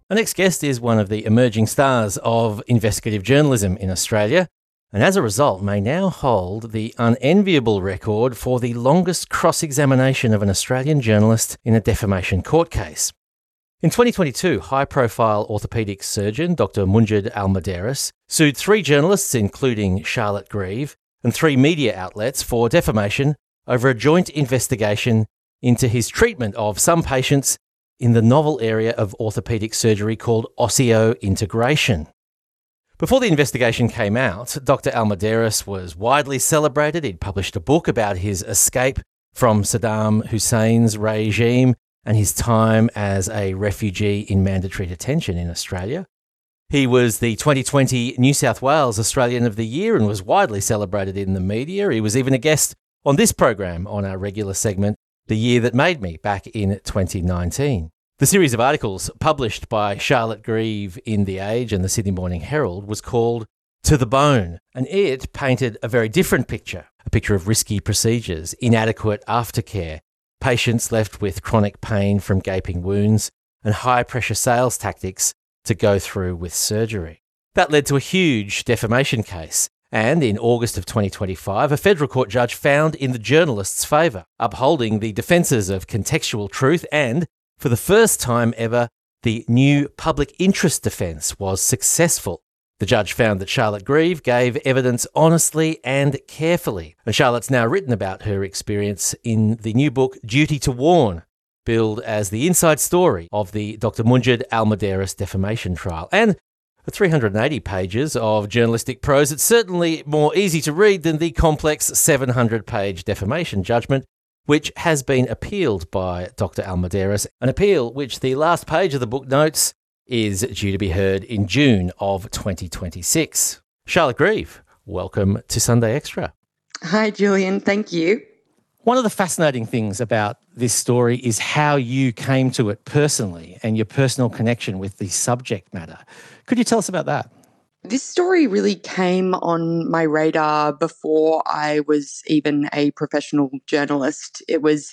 Our next guest is one of the emerging stars of investigative journalism in Australia, and as a result may now hold the unenviable record for the longest cross-examination of an Australian journalist in a defamation court case. In 2022, high-profile orthopaedic surgeon Dr. Munjed Al-Muderis sued 3 journalists, including Charlotte Grieve, and 3 media outlets for defamation over a joint investigation into his treatment of some patients in the novel area of orthopaedic surgery called osseointegration. Before the investigation came out, Dr. Al-Muderis was widely celebrated. He'd published a book about his escape from Saddam Hussein's regime and his time as a refugee in mandatory detention in Australia. He was the 2020 New South Wales Australian of the Year and was widely celebrated in the media. He was even a guest on this program on our regular segment, The Year That Made Me, back in 2019. The series of articles published by Charlotte Grieve in The Age and the Sydney Morning Herald was called To the Bone, and it painted a very different picture, a picture of risky procedures, inadequate aftercare, patients left with chronic pain from gaping wounds, and high-pressure sales tactics to go through with surgery. That led to a huge defamation case. And in August of 2025, a federal court judge found in the journalist's favour, upholding the defences of contextual truth, and, for the first time ever, the new public interest defence was successful. The judge found that Charlotte Grieve gave evidence honestly and carefully, and Charlotte's now written about her experience in the new book Duty to Warn, billed as the inside story of the Dr. Munjed Al-Muderis defamation trial. And for 380 pages of journalistic prose, it's certainly more easy to read than the complex 700-page defamation judgment, which has been appealed by Dr. Al-Muderis, an appeal which the last page of the book notes is due to be heard in June of 2026. Charlotte Grieve, welcome to Sunday Extra. Hi, Julian. Thank you. One of the fascinating things about this story is how you came to it personally and your personal connection with the subject matter. Could you tell us about that? This story really came on my radar before I was even a professional journalist. It was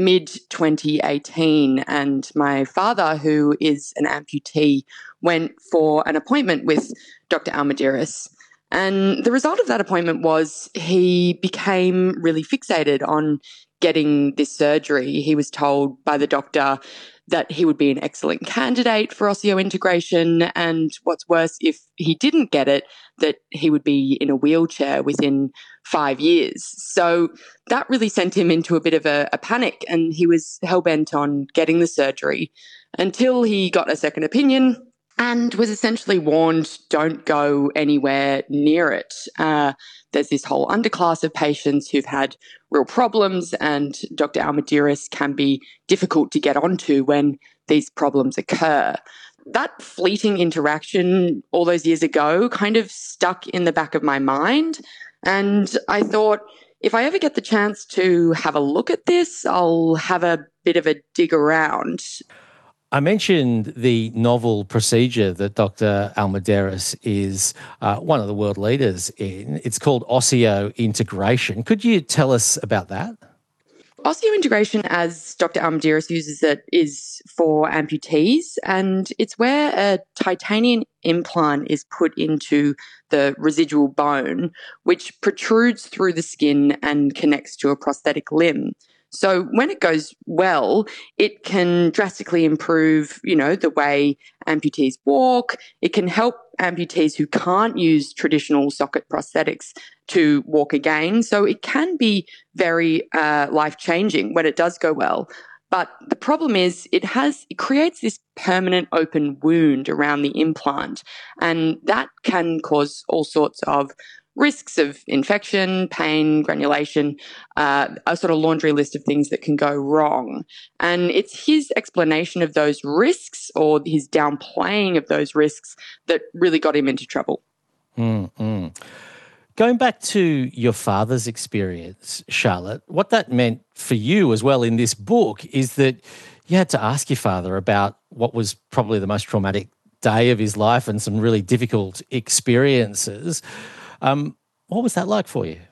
mid-2018, and my father, who is an amputee, went for an appointment with Dr. Al-Muderis. And the result of that appointment was he became really fixated on getting this surgery. He was told by the doctor that he would be an excellent candidate for osseointegration, and what's worse, if he didn't get it, that he would be in a wheelchair within 5 years. So that really sent him into a bit of a panic, and he was hell-bent on getting the surgery until he got a second opinion and was essentially warned, don't go anywhere near it. There's this whole underclass of patients who've had real problems, and Dr. Al-Muderis can be difficult to get onto when these problems occur. That fleeting interaction all those years ago kind of stuck in the back of my mind, and I thought, if I ever get the chance to have a look at this, I'll have a bit of a dig around. I mentioned the novel procedure that Dr. Al-Muderis is one of the world leaders in. It's called osseointegration. Could you tell us about that? Osseointegration, as Dr. Al-Muderis uses it, is for amputees, and it's where a titanium implant is put into the residual bone, which protrudes through the skin and connects to a prosthetic limb. So when it goes well, it can drastically improve, the way amputees walk. It can help amputees who can't use traditional socket prosthetics to walk again. So it can be very life-changing when it does go well. But the problem is it creates this permanent open wound around the implant, and that can cause all sorts of risks of infection, pain, granulation, a sort of laundry list of things that can go wrong. And it's his explanation of those risks, or his downplaying of those risks, that really got him into trouble. Mm-hmm. Going back to your father's experience, Charlotte, what that meant for you as well in this book is that you had to ask your father about what was probably the most traumatic day of his life and some really difficult experiences. What was that like for you?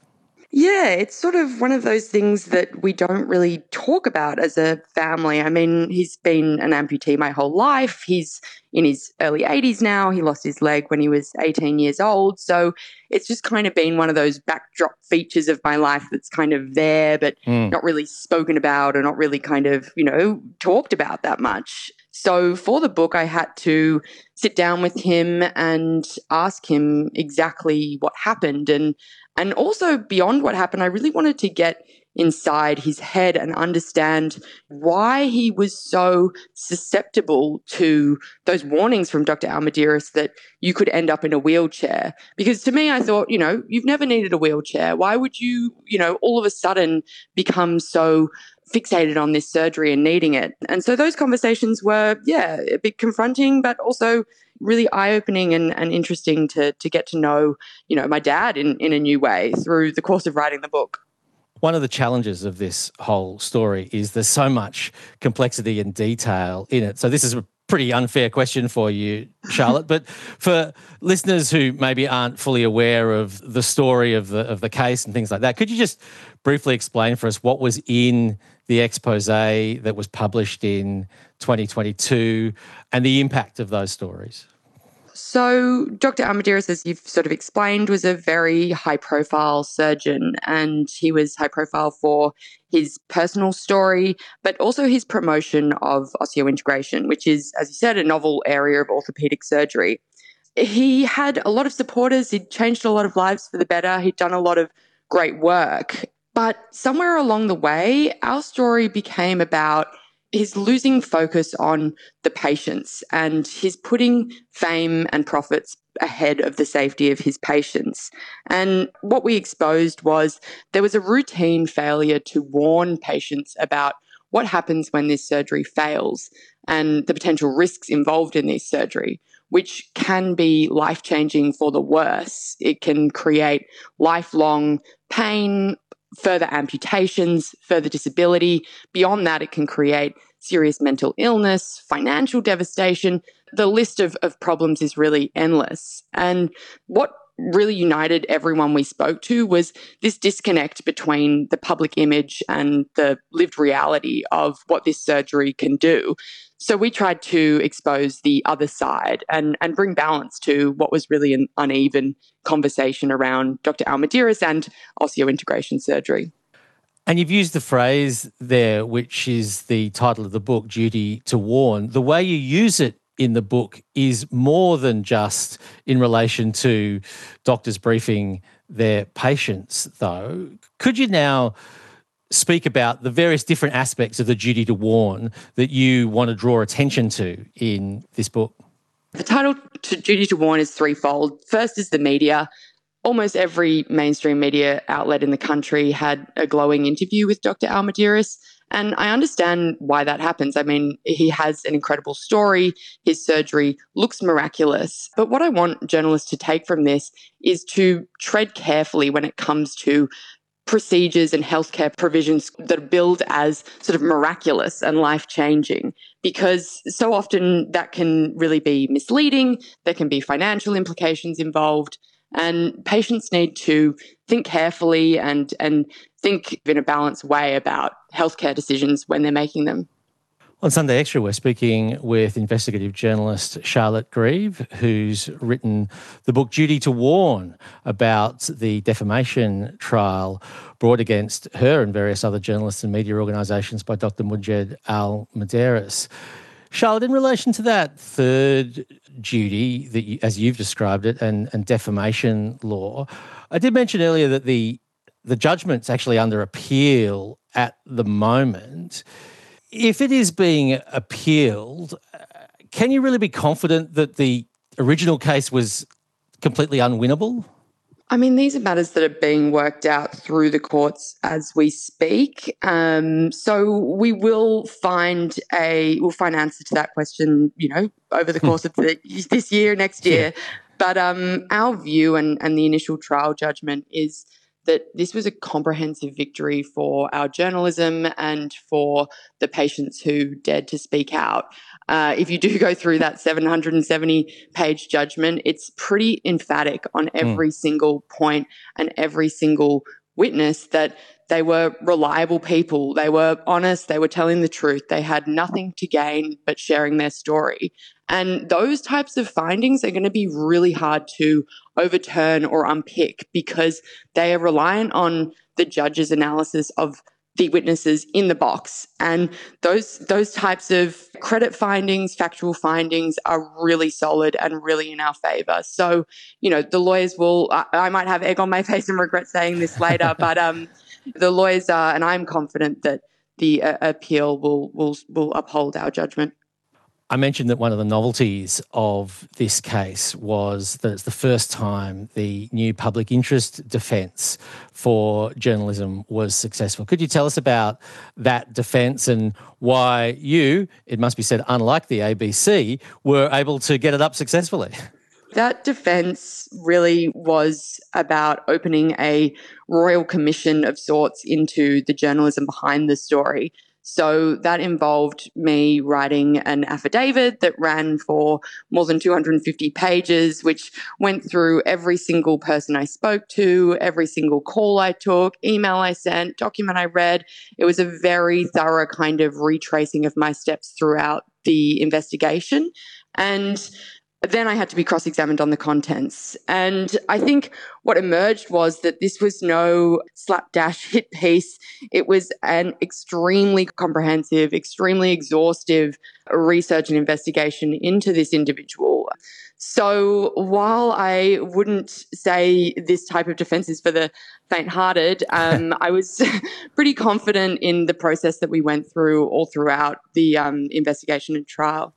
Yeah, it's sort of one of those things that we don't really talk about as a family. I mean, he's been an amputee my whole life. He's in his early 80s now. He lost his leg when he was 18 years old. So it's just kind of been one of those backdrop features of my life that's kind of there, but not really spoken about or not really kind of, talked about that much. So for the book, I had to sit down with him and ask him exactly what happened. And also beyond what happened, I really wanted to get inside his head and understand why he was so susceptible to those warnings from Dr. Almeideris that you could end up in a wheelchair. Because to me, I thought, you've never needed a wheelchair. Why would you, all of a sudden become so fixated on this surgery and needing it? And so those conversations were, a bit confronting, but also really eye-opening and interesting to get to know, my dad in a new way through the course of writing the book. One of the challenges of this whole story is there's so much complexity and detail in it. So this is a pretty unfair question for you, Charlotte, but for listeners who maybe aren't fully aware of the story of the case and things like that, could you just briefly explain for us what was in the expose that was published in 2022 and the impact of those stories? So Dr. Almeideris, as you've sort of explained, was a very high-profile surgeon, and he was high-profile for his personal story, but also his promotion of osseointegration, which is, as you said, a novel area of orthopedic surgery. He had a lot of supporters. He'd changed a lot of lives for the better. He'd done a lot of great work. But somewhere along the way, our story became about his losing focus on the patients and his putting fame and profits ahead of the safety of his patients. And what we exposed was there was a routine failure to warn patients about what happens when this surgery fails and the potential risks involved in this surgery, which can be life-changing for the worse. It can create lifelong pain, further amputations, further disability. Beyond that, it can create serious mental illness, financial devastation. The list of problems is really endless. And what really united everyone we spoke to was this disconnect between the public image and the lived reality of what this surgery can do. So we tried to expose the other side and bring balance to what was really an uneven conversation around Dr. Almeideris and osseointegration surgery. And you've used the phrase there, which is the title of the book, Duty to Warn. The way you use it in the book is more than just in relation to doctors briefing their patients, though. Could you now speak about the various different aspects of the duty to warn that you want to draw attention to in this book? The title to Duty to Warn is threefold. First is the media. Almost every mainstream media outlet in the country had a glowing interview with Dr. Almeideris, and I understand why that happens. I mean, he has an incredible story. His surgery looks miraculous. But what I want journalists to take from this is to tread carefully when it comes to procedures and healthcare provisions that are billed as sort of miraculous and life-changing, because so often that can really be misleading. There can be financial implications involved, and patients need to think carefully and think in a balanced way about healthcare decisions when they're making them. On Sunday Extra, we're speaking with investigative journalist Charlotte Grieve, who's written the book Duty to Warn about the defamation trial brought against her and various other journalists and media organisations by Dr. Mujed Al-Muderis. Charlotte, in relation to that third duty, that you, as you've described it, and defamation law, I did mention earlier that the judgment's actually under appeal at the moment. If it is being appealed, can you really be confident that the original case was completely unwinnable? I mean, these are matters that are being worked out through the courts as we speak. So we will find answer to that question, over the course of this year, next year. Yeah. But our view and the initial trial judgment is that this was a comprehensive victory for our journalism and for the patients who dared to speak out. If you do go through that 770-page judgment, it's pretty emphatic on every single point and every single witness that they were reliable people, they were honest, they were telling the truth, they had nothing to gain but sharing their story. And those types of findings are going to be really hard to overturn or unpick because they are reliant on the judge's analysis of the witnesses in the box. And those types of credit findings, factual findings are really solid and really in our favour. So, the lawyers will, I might have egg on my face and regret saying this later, but the lawyers are, and I'm confident that the appeal will uphold our judgment. I mentioned that one of the novelties of this case was that it's the first time the new public interest defence for journalism was successful. Could you tell us about that defence and why you, it must be said, unlike the ABC, were able to get it up successfully? That defence really was about opening a royal commission of sorts into the journalism behind the story. So that involved me writing an affidavit that ran for more than 250 pages, which went through every single person I spoke to, every single call I took, email I sent, document I read. It was a very thorough kind of retracing of my steps throughout the investigation. And then I had to be cross-examined on the contents. And I think what emerged was that this was no slapdash hit piece. It was an extremely comprehensive, extremely exhaustive research and investigation into this individual. So while I wouldn't say this type of defense is for the faint-hearted, I was pretty confident in the process that we went through all throughout the investigation and trial.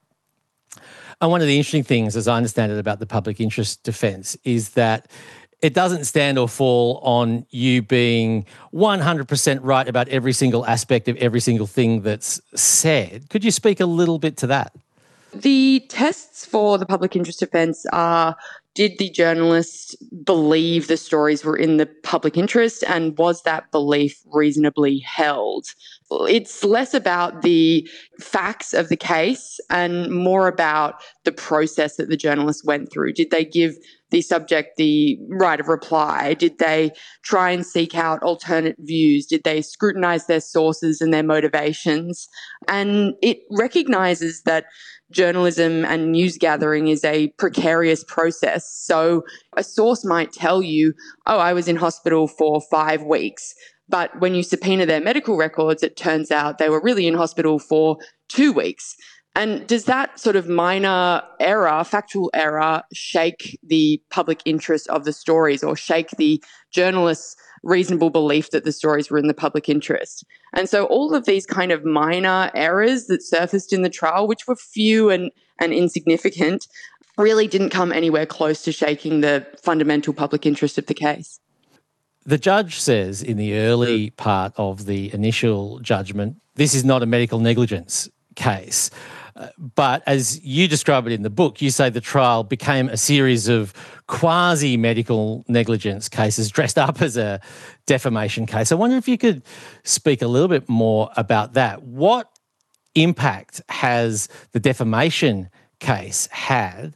And one of the interesting things, as I understand it, about the public interest defence is that it doesn't stand or fall on you being 100% right about every single aspect of every single thing that's said. Could you speak a little bit to that? The tests for the public interest defence are, did the journalist believe the stories were in the public interest, and was that belief reasonably held? It's less about the facts of the case and more about the process that the journalist went through. Did they give the subject the right of reply? Did they try and seek out alternate views? Did they scrutinise their sources and their motivations? And it recognises that journalism and news gathering is a precarious process. So a source might tell you, oh, I was in hospital for 5 weeks. But when you subpoena their medical records, it turns out they were really in hospital for 2 weeks. And does that sort of minor error, factual error, shake the public interest of the stories or shake the journalist's reasonable belief that the stories were in the public interest? And so all of these kind of minor errors that surfaced in the trial, which were few and insignificant, really didn't come anywhere close to shaking the fundamental public interest of the case. The judge says in the early part of the initial judgment, this is not a medical negligence case. But as you describe it in the book, you say the trial became a series of quasi-medical negligence cases dressed up as a defamation case. I wonder if you could speak a little bit more about that. What impact has the defamation case had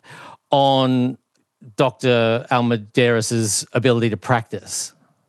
on Dr. Almedeires's ability to practice?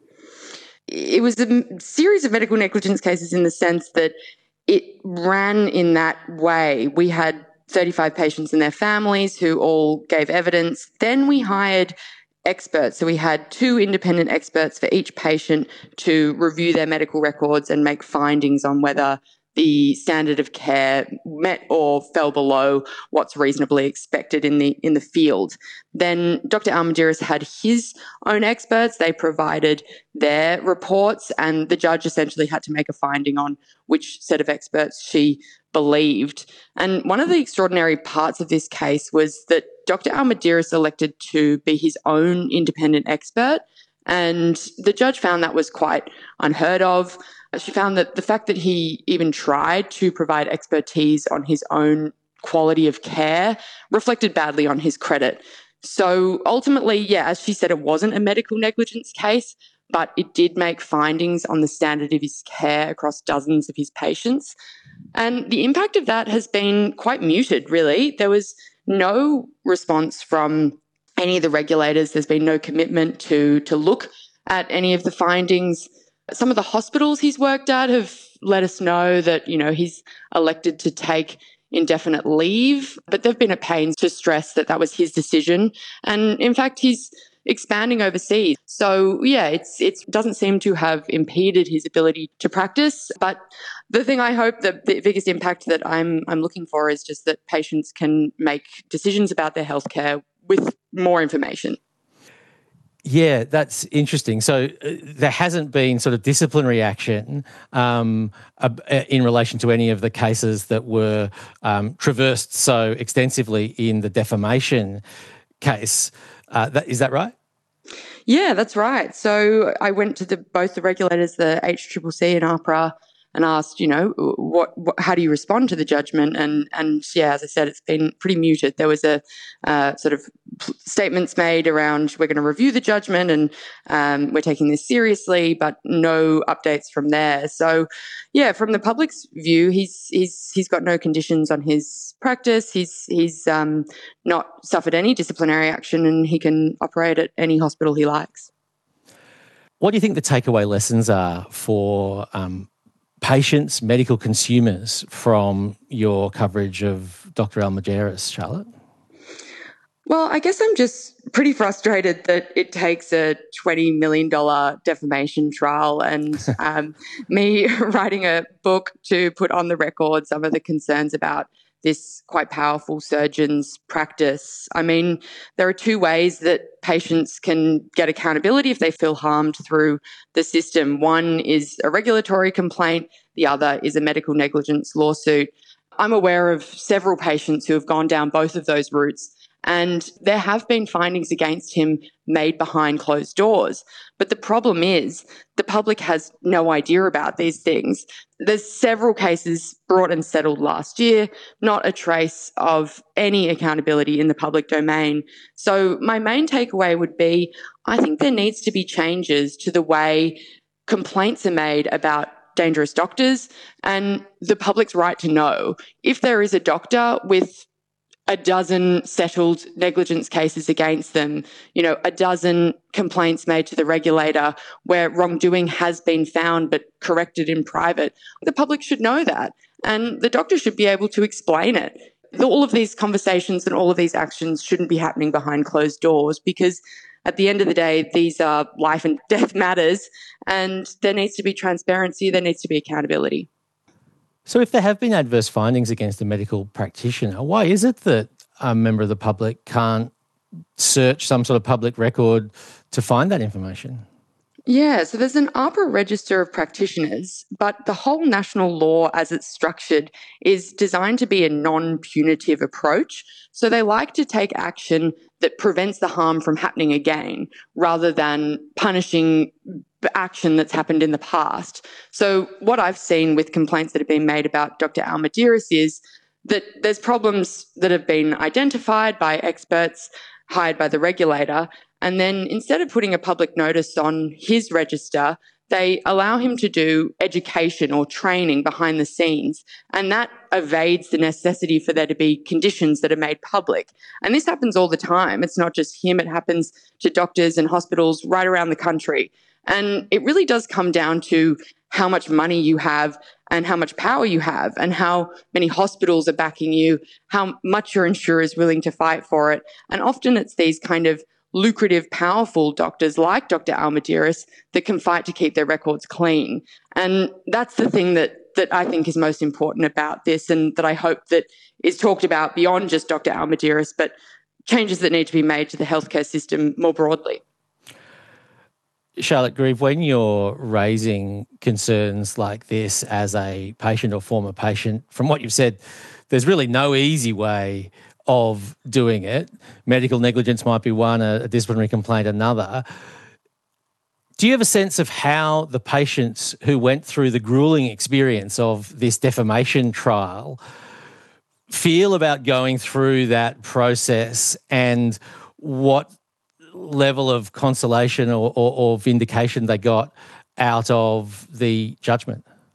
It was a series of medical negligence cases in the sense that it ran in that way. We had 35 patients and their families who all gave evidence. Then we hired experts. So we had 2 independent experts for each patient to review their medical records and make findings on whether the standard of care met or fell below what's reasonably expected in the field. Then Dr. Almedeires had his own experts. They provided their reports, and the judge essentially had to make a finding on which set of experts she believed. And one of the extraordinary parts of this case was that Dr. Almedeires elected to be his own independent expert, and the judge found that was quite unheard of. She found that the fact that he even tried to provide expertise on his own quality of care reflected badly on his credit. So ultimately, yeah, as she said, it wasn't a medical negligence case, but it did make findings on the standard of his care across dozens of his patients. And the impact of that has been quite muted, really. There was no response from any of the regulators. There's been no commitment to look at any of the findings. Some of the hospitals he's worked at have let us know that, he's elected to take indefinite leave, but they've been at pains to stress that that was his decision. And in fact, he's expanding overseas. So yeah, it doesn't seem to have impeded his ability to practice. But the thing I hope the biggest impact that I'm looking for is just that patients can make decisions about their healthcare with more information. Yeah, that's interesting. So there hasn't been sort of disciplinary action in relation to any of the cases that were traversed so extensively in the defamation case. Is that right? Yeah, that's right. So I went to both the regulators, the HCCC and AHPRA, and asked, how do you respond to the judgment? And yeah, as I said, it's been pretty muted. There was a sort of statements made around we're going to review the judgment and we're taking this seriously, but no updates from there. So yeah, from the public's view, he's got no conditions on his practice. He's not suffered any disciplinary action, and he can operate at any hospital he likes. What do you think the takeaway lessons are for patients, medical consumers from your coverage of Dr. Almageris, Charlotte? Well, I guess I'm just pretty frustrated that it takes a $20 million defamation trial and me writing a book to put on the record some of the concerns about this quite powerful surgeon's practice. I mean, there are two ways that patients can get accountability if they feel harmed through the system. One is a regulatory complaint. The other is a medical negligence lawsuit. I'm aware of several patients who have gone down both of those routes, and there have been findings against him made behind closed doors. But the problem is the public has no idea about these things. There's several cases brought and settled last year, not a trace of any accountability in the public domain. So my main takeaway would be, I think there needs to be changes to the way complaints are made about dangerous doctors and the public's right to know. If there is a doctor with a dozen settled negligence cases against them, a dozen complaints made to the regulator where wrongdoing has been found but corrected in private, the public should know that. And the doctor should be able to explain it. All of these conversations and all of these actions shouldn't be happening behind closed doors, because at the end of the day, these are life and death matters, and there needs to be transparency, there needs to be accountability. So if there have been adverse findings against a medical practitioner, why is it that a member of the public can't search some sort of public record to find that information? Yeah, so there's an AHPRA register of practitioners, but the whole national law as it's structured is designed to be a non-punitive approach. So they like to take action that prevents the harm from happening again, rather than punishing action that's happened in the past. So what I've seen with complaints that have been made about Dr. Almageris is that there's problems that have been identified by experts hired by the regulator, and then instead of putting a public notice on his register, they allow him to do education or training behind the scenes, and that evades the necessity for there to be conditions that are made public. And this happens all the time. It's not just him, it happens to doctors and hospitals right around the country. And it really does come down to how much money you have and how much power you have and how many hospitals are backing you, how much your insurer is willing to fight for it. And often it's these kind of lucrative, powerful doctors like Dr. Almageris that can fight to keep their records clean. And that's the thing that I think is most important about this, and that I hope that is talked about beyond just Dr. Almageris, but changes that need to be made to the healthcare system more broadly. Charlotte Grieve, when you're raising concerns like this as a patient or former patient, from what you've said, there's really no easy way of doing it. Medical negligence might be one, a disciplinary complaint another. Do you have a sense of how the patients who went through the grueling experience of this defamation trial feel about going through that process, and what level of consolation or vindication they got out of the judgment?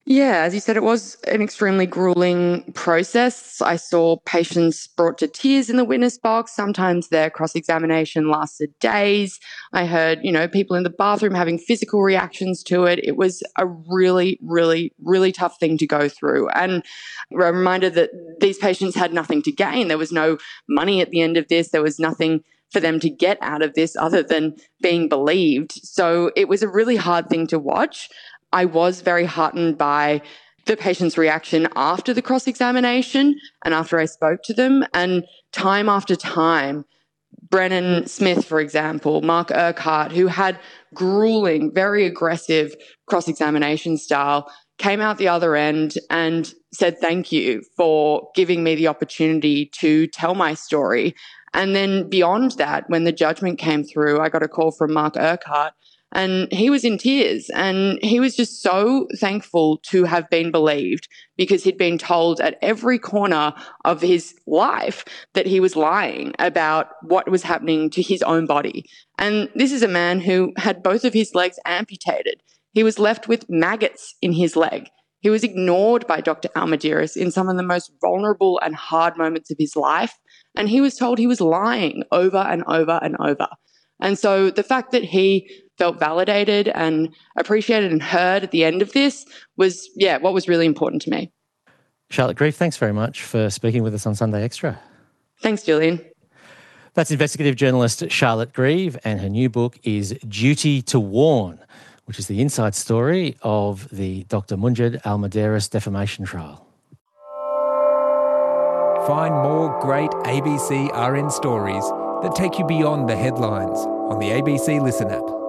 Yeah, as you said, it was an extremely grueling process. I saw patients brought to tears in the witness box. Sometimes their cross-examination lasted days. I heard, people in the bathroom having physical reactions to it. It was a really, really, really tough thing to go through. And a reminder that these patients had nothing to gain. There was no money at the end of this. There was nothing for them to get out of this other than being believed. So it was a really hard thing to watch. I was very heartened by the patient's reaction after the cross-examination and after I spoke to them. And time after time, Brennan Smith, for example, Mark Urquhart, who had grueling, very aggressive cross-examination style, came out the other end and said thank you for giving me the opportunity to tell my story. And then beyond that, when the judgment came through, I got a call from Mark Urquhart and he was in tears and he was just so thankful to have been believed because he'd been told at every corner of his life that he was lying about what was happening to his own body. And this is a man who had both of his legs amputated. He was left with maggots in his leg. He was ignored by Dr. Almedeiros in some of the most vulnerable and hard moments of his life. And he was told he was lying over and over and over. And so the fact that he felt validated and appreciated and heard at the end of this was, what was really important to me. Charlotte Grieve, thanks very much for speaking with us on Sunday Extra. Thanks, Julian. That's investigative journalist Charlotte Grieve, and her new book is Duty to Warn, which is the inside story of the Dr. Munjed Almedeiros defamation trial. Find more great ABC RN stories that take you beyond the headlines on the ABC Listen app.